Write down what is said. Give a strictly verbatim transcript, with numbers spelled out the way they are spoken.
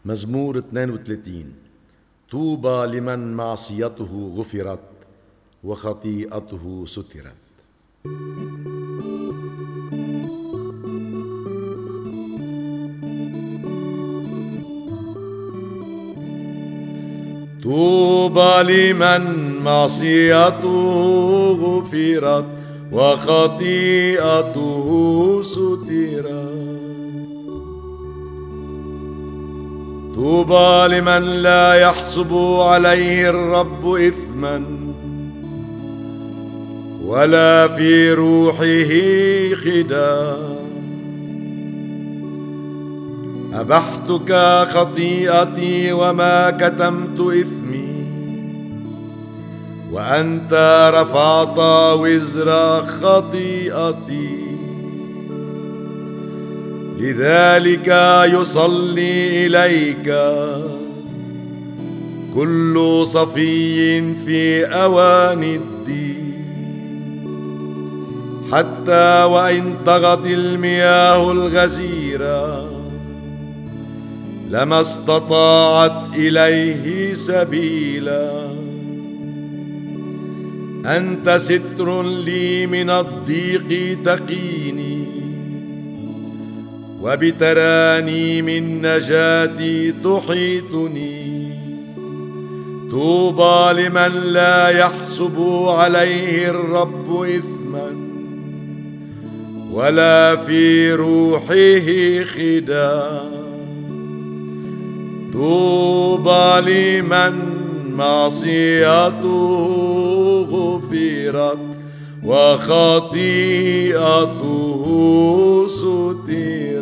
مزمور اثنين وثلاثين. طوبى لمن معصيته غفرت وخطيئته سترت. طوبى لمن معصيته غفرت وخطيئته سترت. طوبى لمن لا يحسب عليه الرب إثما ولا في روحه خداع. أبحتك خطيئتي وما كتمت إثمي، وأنت رفعت وزر خطيئتي. لذلك يصلي إليك كل صفي في أوان الدين، حتى وإن طغت المياه الغزيرة لما استطاعت إليه سبيلا. أنت ستر لي من الضيق تقيني، وبترانيم النجاة تحيطني. طوبى لمن لا يحسب عليه الرب إثما ولا في روحه خداع. طوبى لمن معصيته غفرت وخطيئته سترت.